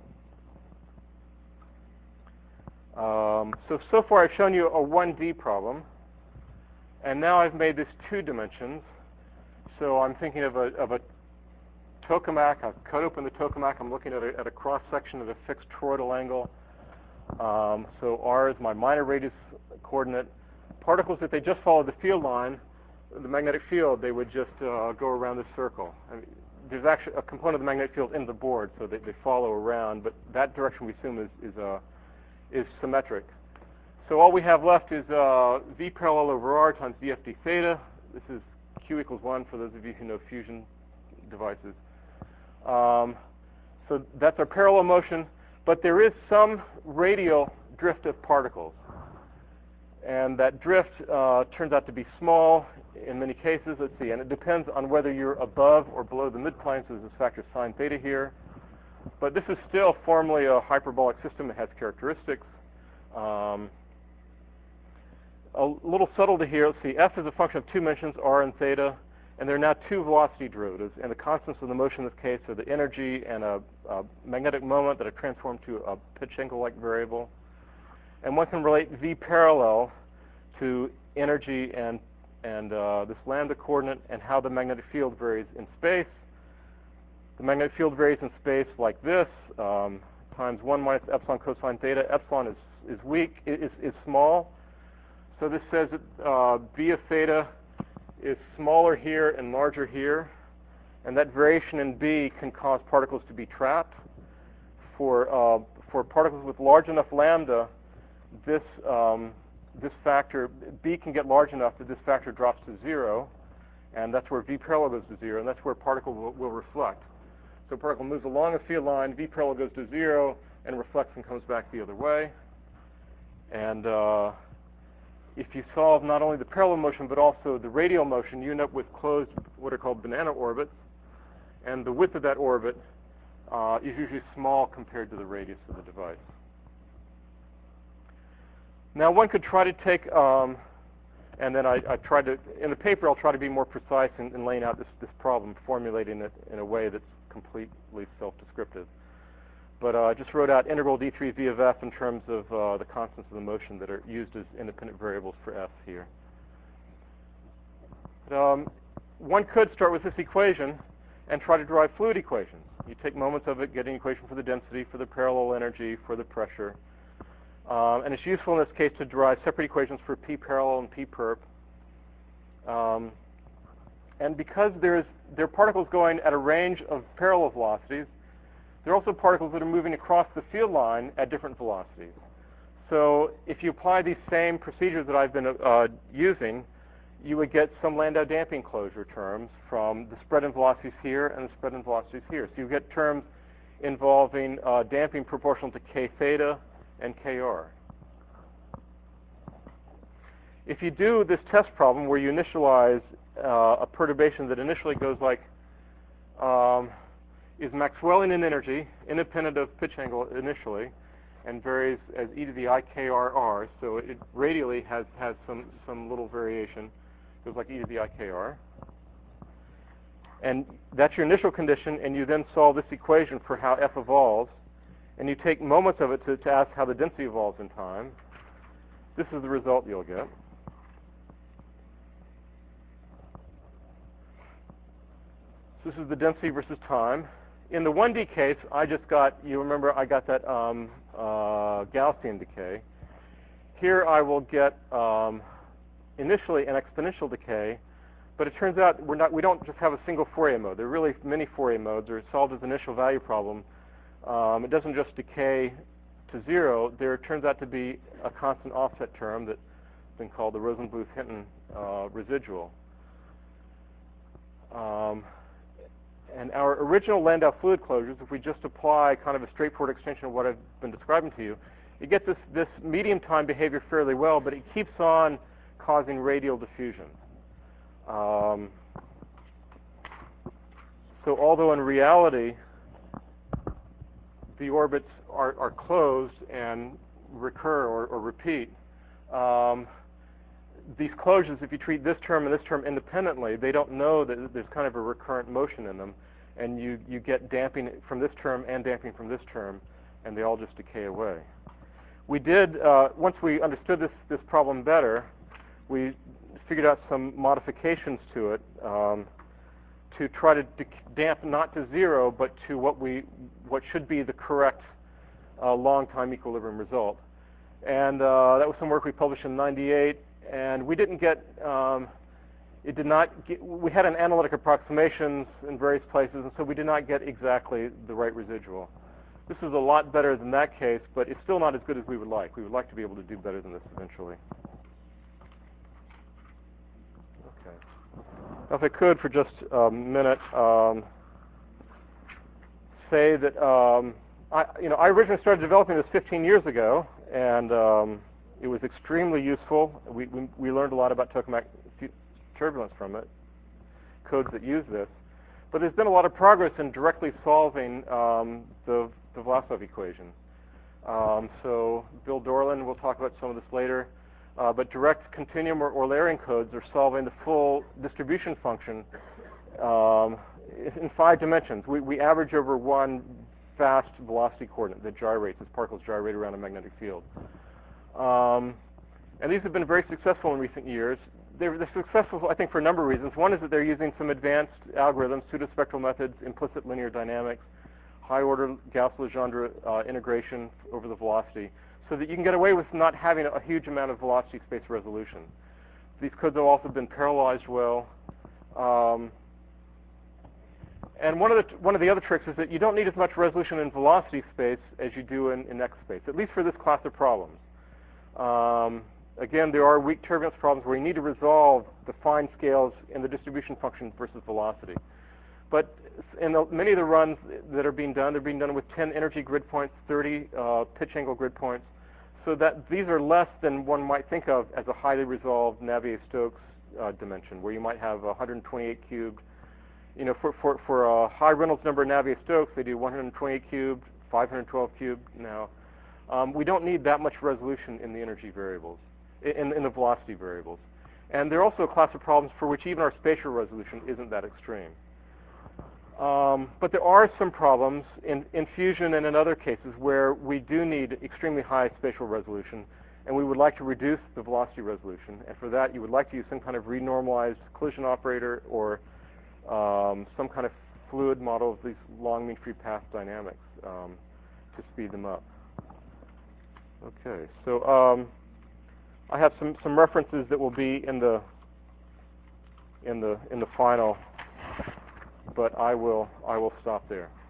Um, so, so far I've shown you a one D problem, and now I've made this two dimensions. So I'm thinking of a, of a tokamak. I've cut open the tokamak. I'm looking at a, at a cross section at a fixed toroidal angle. Um, so R is my minor radius coordinate. Particles, if they just follow the field line, the magnetic field, they would just uh, go around this circle. I mean, there's actually a component of the magnetic field in the board, so they, they follow around, but that direction we assume is, is, uh, is symmetric. So all we have left is uh, V parallel over R times D F D theta. This is Q equals one for those of you who know fusion devices. Um, so that's our parallel motion, but there is some radial drift of particles. And that drift uh, turns out to be small in many cases. Let's see, and it depends on whether you're above or below the midplane, so there's this factor sine theta here. But this is still formally a hyperbolic system. It has characteristics. Um, a little subtlety here. Let's see, F is a function of two dimensions, R and theta, and there are now two velocity derivatives. And the constants of the motion in this case are the energy and a, a magnetic moment that are transformed to a pitch angle-like variable. And one can relate V parallel to energy and, and uh, this lambda coordinate and how the magnetic field varies in space. The magnetic field varies in space like this, um, times one minus epsilon cosine theta. Epsilon is, is weak, is, is small. So this says that uh, V of theta is smaller here and larger here. And that variation in B can cause particles to be trapped. For, uh, for particles with large enough lambda, this, um, this factor, B can get large enough that this factor drops to zero. And that's where V parallel goes to zero. And that's where a particle will, will reflect. So a particle moves along a field line, V parallel goes to zero, and reflects and comes back the other way. And uh, if you solve not only the parallel motion, but also the radial motion, you end up with closed, what are called banana orbits. And the width of that orbit uh, is usually small compared to the radius of the device. Now, one could try to take um, And then I, I tried to, in the paper, I'll try to be more precise in, in laying out this, this problem, formulating it in a way that's completely self-descriptive. But uh, I just wrote out integral d three v of f in terms of uh, the constants of the motion that are used as independent variables for f here. But, um, one could start with this equation and try to derive fluid equations. You take moments of it, get an equation for the density, for the parallel energy, for the pressure. Um, and it's useful in this case to derive separate equations for p parallel and p perp. Um, and because there's, there are particles going at a range of parallel velocities, there are also particles that are moving across the field line at different velocities. So if you apply these same procedures that I've been uh, using, you would get some Landau damping closure terms from the spread in velocities here and the spread in velocities here. So you get terms involving uh, damping proportional to k theta and kr. If you do this test problem where you initialize uh, a perturbation that initially goes like, um, is Maxwellian in energy, independent of pitch angle initially, and varies as e to the I k r r, so it radially has, has some, some little variation, goes like e to the I k r. And that's your initial condition, and you then solve this equation for how f evolves, and you take moments of it to, to ask how the density evolves in time. This is the result you'll get. So this is the density versus time. In the one D case, I just got, you remember I got that um, uh, Gaussian decay. Here I will get um, initially an exponential decay, but it turns out we're not, we don't just have a single Fourier mode. There are really many Fourier modes. Or solved as an initial value problem. Um, it doesn't just decay to zero. There turns out to be a constant offset term that's been called the Rosenbluth-Hinton uh, residual. Um, and our original Landau fluid closures, if we just apply kind of a straightforward extension of what I've been describing to you, it gets this, this medium time behavior fairly well, but it keeps on causing radial diffusion. Um, so although in reality the orbits are, are closed and recur or, or repeat, um, these closures, if you treat this term and this term independently, they don't know that there's kind of a recurrent motion in them, and you, you get damping from this term and damping from this term, and they all just decay away. We did, uh, once we understood this, this problem better, we figured out some modifications to it um, to try to damp not to zero, but to what we what should be the correct uh, long-time equilibrium result. And uh, that was some work we published in ninety-eight, and we didn't get, um, it did not get, we had an analytic approximations in various places, and so we did not get exactly the right residual. This is a lot better than that case, but it's still not as good as we would like. We would like to be able to do better than this eventually. Now, if I could, for just a minute, um, say that um, I, you know, I originally started developing this fifteen years ago, and um, it was extremely useful. We, we, we learned a lot about tokamak turbulence from it, codes that use this. But there's been a lot of progress in directly solving um, the, the Vlasov equation. Um, so Bill Dorland will talk about some of this later. Uh, but direct continuum or Eulerian codes are solving the full distribution function um, in five dimensions. We, we average over one fast velocity coordinate that gyrates as particles gyrate around a magnetic field. Um, and these have been very successful in recent years. They're, they're successful, I think, for a number of reasons. One is that they're using some advanced algorithms, pseudospectral methods, implicit linear dynamics, high-order Gauss-Legendre uh, integration over the velocity, so that you can get away with not having a huge amount of velocity space resolution. These codes have also been parallelized well. Um, and one of, the, one of the other tricks is that you don't need as much resolution in velocity space as you do in, in X space, at least for this class of problems. Um, again, there are weak turbulence problems where you need to resolve the fine scales in the distribution function versus velocity. But in the, many of the runs that are being done, they're being done with ten energy grid points, thirty uh, pitch angle grid points, so that these are less than one might think of as a highly resolved Navier-Stokes uh, dimension, where you might have one hundred twenty-eight cubed. You know, for, for, for a high Reynolds number Navier-Stokes, they do one hundred twenty-eight cubed, five hundred twelve cubed now. Um, we don't need that much resolution in the energy variables, in, in the velocity variables. And there are also a class of problems for which even our spatial resolution isn't that extreme. Um, but there are some problems in, in fusion and in other cases where we do need extremely high spatial resolution, and we would like to reduce the velocity resolution. And for that, you would like to use some kind of renormalized collision operator or um, some kind of fluid model of these long mean free path dynamics um, to speed them up. Okay, so um, I have some, some references that will be in the in the in the final, but I will I will stop there.